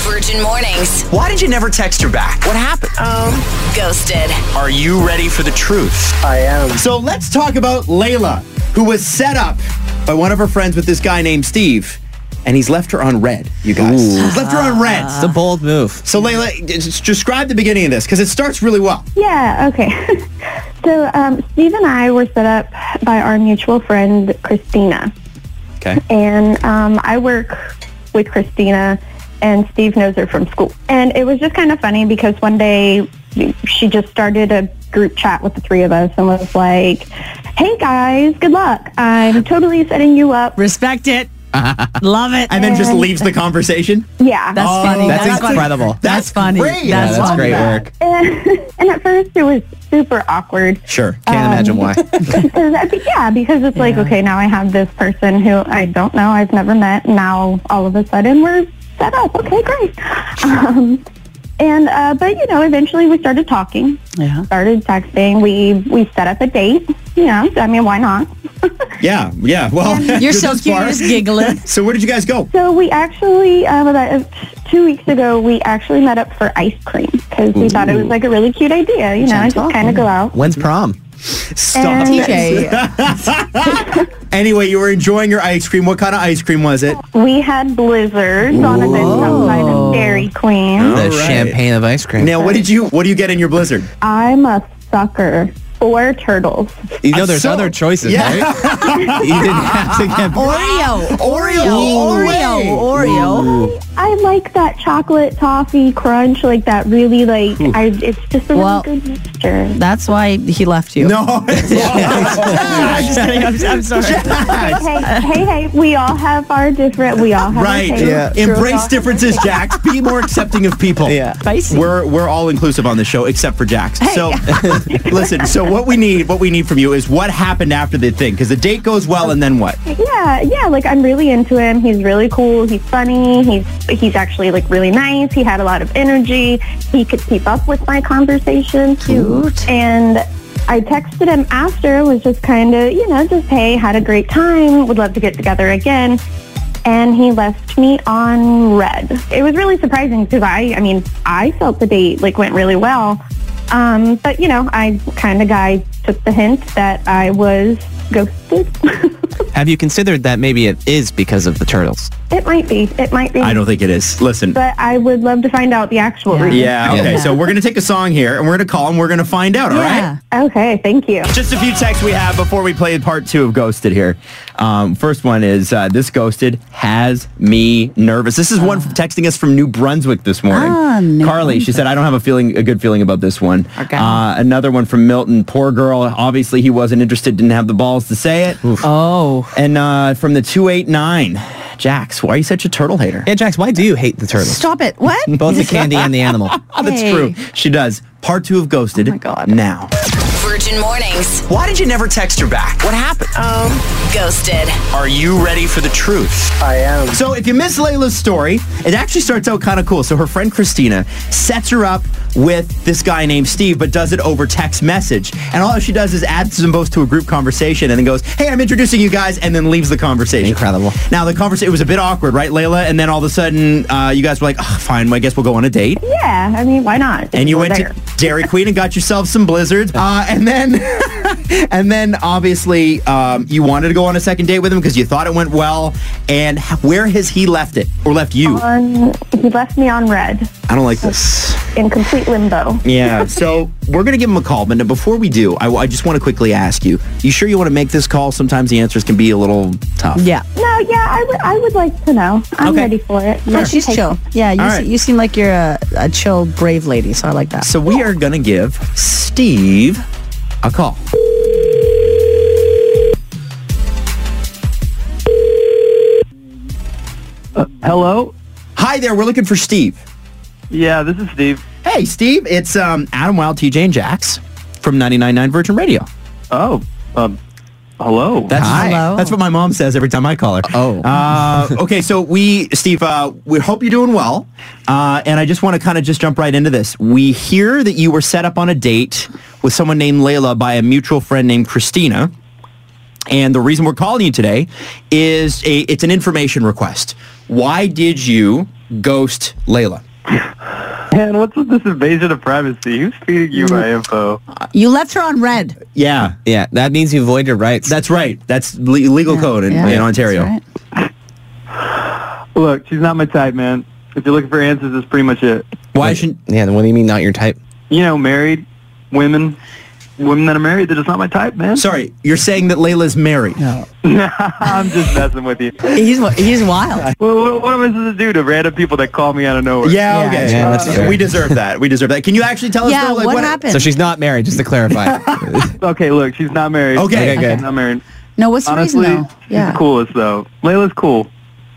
Virgin Mornings. Why did you never text her back? What happened? Ghosted. Are you ready for the truth? I am. So let's talk about Layla, who was set up by one of her friends with this guy named Steve. And he's left her on red, you guys. He's left her on red. It's a bold move. So Layla, describe the beginning of this, because it starts really well. Yeah, okay. So Steve and I were set up by our mutual friend, Christina. Okay. And I work with Christina, and Steve knows her from school. And it was just kind of funny because one day she just started a group chat with the three of us and was like, hey guys, good luck. I'm totally setting you up. Respect it. Love it. And then just leaves the conversation? Yeah. That's funny. That's incredible. That's funny. great. That's That's funny. great work. And at first it was super awkward. Sure. Can't imagine why. Because it's like, okay, now I have this person who I don't know, I've never met. Now all of a sudden we're set up. Okay, great. But eventually we started talking. Yeah. Started texting. We set up a date. I mean, why not? Yeah. Well, You're to so this cute. part. You're just giggling. So where did you guys go? So we actually, about 2 weeks ago, we actually met up for ice cream because we thought it was like a really cute idea. Just kind of go out. When's prom? Stop And- it. Anyway, you were enjoying your ice cream. What kind of ice cream was it? We had blizzards on a bench outside of Dairy Queen. All The right. champagne of ice cream. Now, what do you get in your blizzard? I'm a sucker for turtles. You know there's So- other choices, Yeah. right? You didn't have to get... Oreo. I like that chocolate toffee crunch, like that really it's just a really good mixture. That's why he left you. No. I'm sorry. Hey, we all have our different, we all have Right. our favorites. True, we all Embrace have differences, Jax. Be more accepting of people. Yeah. Spicy. We're all inclusive on this show except for Jax. So listen, so what we need from you is what happened after the thing, because the date goes well and then what? Yeah, like I'm really into him. He's really cool. He's funny. He's actually like really nice. He had a lot of energy. He could keep up with my conversation. Cute. And I texted him after, was just kind of, just, hey, had a great time. Would love to get together again. And he left me on red. It was really surprising because I felt the date went really well. But I kind of took the hint that I was ghosted. Have you considered that maybe it is because of the turtles? It might be. I don't think it is. Listen. But I would love to find out the actual reason. Yeah, okay. Yeah. So we're going to take a song here, and we're going to call, and we're going to find out, all right? Okay, thank you. Just a few texts we have before we play part 2 of Ghosted here. First one is, this Ghosted has me nervous. This is one texting us from New Brunswick this morning. Carly, she said, I don't have a good feeling about this one. Okay. Another one from Milton, poor girl. Obviously, he wasn't interested, didn't have the balls to say it. Oh. And from the 289, Jax, why are you such a turtle hater? Yeah, Jax, why do you hate the turtles? Stop it. What? Both the candy and the animal. That's true. She does. Part 2 of Ghosted. Oh my God. Now. Virgin Mornings. Why did you never text her back? What happened? Ghosted. Are you ready for the truth? I am. So if you miss Layla's story, it actually starts out kind of cool. So her friend Christina sets her up with this guy named Steve, but does it over text message. And all she does is adds them both to a group conversation and then goes, hey, I'm introducing you guys, and then leaves the conversation. Incredible. Now, the conversation, it was a bit awkward, right, Layla? And then all of a sudden, you guys were like, oh, fine, I guess we'll go on a date. Yeah, why not? And you We're went there. to Dairy Queen and got yourself some blizzards. And then obviously you wanted to go on a second date with him because you thought it went well. And where has he left it or left you? He left me on red I don't like this. in complete limbo. Yeah, so we're going to give him a call. But before we do, I just want to quickly ask you, you sure you want to make this call? Sometimes the answers can be a little tough. Yeah. No, I would like to know. I'm Okay. ready for it. Yeah, she's chill. Yeah, All right. you seem like you're a chill, brave lady, so I like that. So we are going to give Steve a call. Hello? Hi there, we're looking for Steve. Yeah, this is Steve. Hey, Steve, it's Adam Wild, TJ, and Jax from 99.9 Virgin Radio. Oh, hello. That's, Hello. That's what my mom says every time I call her. Oh. Okay, so Steve, we hope you're doing well. And I just want to kind of just jump right into this. We hear that you were set up on a date with someone named Layla by a mutual friend named Christina. And the reason we're calling you today is it's an information request. Why did you ghost Layla? Man, what's with this invasion of privacy? Who's feeding you my info? You left her on red. Yeah, Yeah, that means you void your rights. that's right. That's legal code in Ontario. That's right. Look, she's not my type, man. If you're looking for answers, that's pretty much it. Why shouldn't... Yeah, then what do you mean not your type? You know, married women that are married, they're just not my type, man. Sorry, you're saying that Layla's married. I'm just messing with you. He's wild. Well, what am I supposed to do to random people that call me out of nowhere? Yeah, Yeah, okay. yeah, that's fair. We deserve that. We deserve that. Can you actually tell us, Yeah, though, like, what happened? So she's not married, just to clarify. Okay, look, she's not married. Okay, good. She's not married. No, what's the Honestly, reason though? she's the coolest, though. Layla's cool.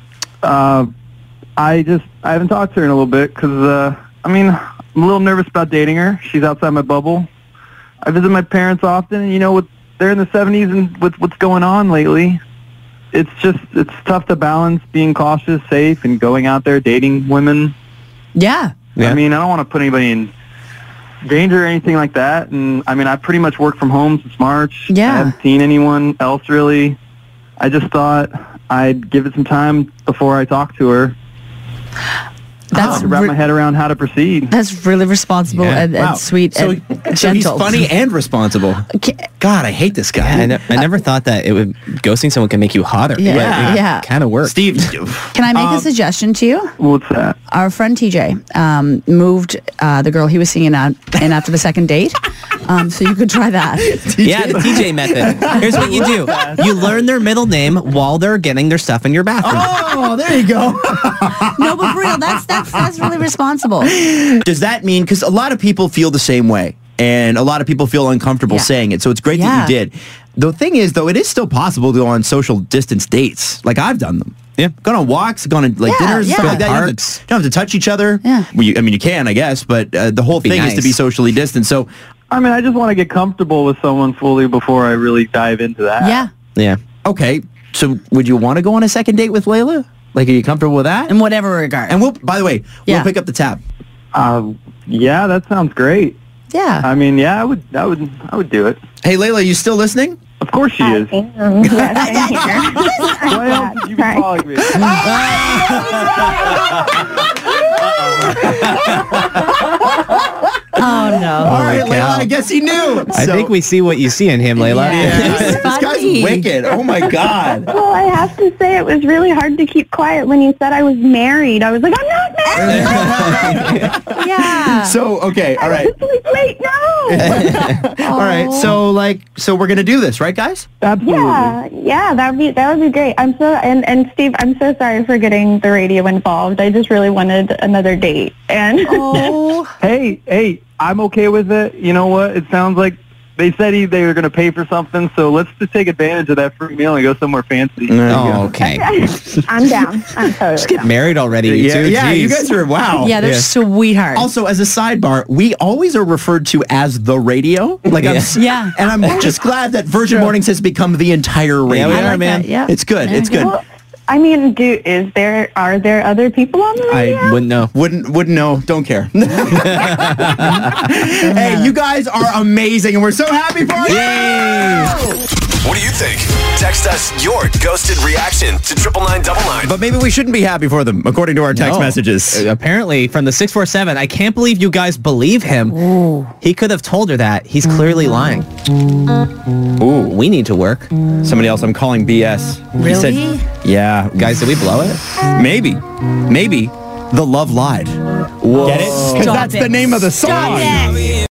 I haven't talked to her in a little bit because, I'm a little nervous about dating her. She's outside my bubble. I visit my parents often, and, you know, they're in the 70s and with what's going on lately, it's tough to balance being cautious, safe, and going out there dating women. Yeah. Yeah. I mean, I don't want to put anybody in danger or anything like that. And, I pretty much work from home since March. Yeah. I haven't seen anyone else, really. I just thought I'd give it some time before I talk to her. That's to wrap my head around how to proceed. That's really responsible Yeah. and Wow. sweet So, and so he's gentle. funny and responsible. God, I hate this guy. I never thought that ghosting someone can make you hotter. Yeah, But it yeah. kind of works. Steve, Can I make a suggestion to you? What's that? Our friend TJ moved the girl he was seeing in after the second date. So you could try that. Yeah, the TJ method. Here's what you do. You learn their middle name while they're getting their stuff in your bathroom. oh, there you go. No, but for real, that's really responsible. Does that mean, because a lot of people feel the same way, and a lot of people feel uncomfortable Yeah. saying it, so it's great that you did. The thing is, though, it is still possible to go on social distance dates. Like, I've done them. Yeah. Gone on walks, gone on Yeah, dinners, yeah. stuff like that. You Parks. don't have to touch each other. Yeah. Well, you can, I guess, but the whole Be thing is to nice. be socially distant. So, I just want to get comfortable with someone fully before I really dive into that. Yeah. Yeah. okay, so would you want to go on a second date with Layla? Like, are you comfortable with that? In whatever regard. And by the way, we'll Yeah. pick up the tab. Yeah, that sounds great. yeah. I would do it. Hey, Layla, you still listening? Of course she is. Yes, I'm here. Why else would you be Sorry. calling me? Oh no. All right, cow. Layla, I guess he knew. I think we see what you see in him, Layla. Yeah, He's this guy's funny. wicked. Oh my God. Well, I have to say it was really hard to keep quiet when you said I was married. I was like, I'm not married. Yeah. So, okay, all right. Like, wait, no. All right, so we're gonna do this, right, guys? Absolutely. Yeah, that would be great. I'm so and Steve, I'm so sorry for getting the radio involved. I just really wanted another date, and Oh. Hey, I'm okay with it. You know what? It sounds like they said they were going to pay for something, so let's just take advantage of that free meal and go somewhere fancy. Oh, okay. I'm down. I'm totally Get down. married already, you two. Yeah, you Jeez. guys are, wow. Yeah, they're sweethearts. Also, as a sidebar, we always are referred to as the radio. Like, Yeah. and I'm just glad that Virgin Mornings has become the entire radio. we I are, like man. that, yeah. It's good. It's good. Well, are there other people on the radio? I wouldn't know. Wouldn't know. Don't care. Hey, you guys are amazing, and we're so happy for you. What do you think? Text us your ghosted reaction to 99999. But maybe we shouldn't be happy for them, according to our text No. messages. Apparently, from the 647, I can't believe you guys believe him. He could have told her that. He's clearly lying. Ooh, we need to work. Somebody else, I'm calling BS. He said, Really? yeah. Guys, did we blow it? Maybe. The love lied. Whoa. Get it? Because Stop that's it. the name of the song. Stop it.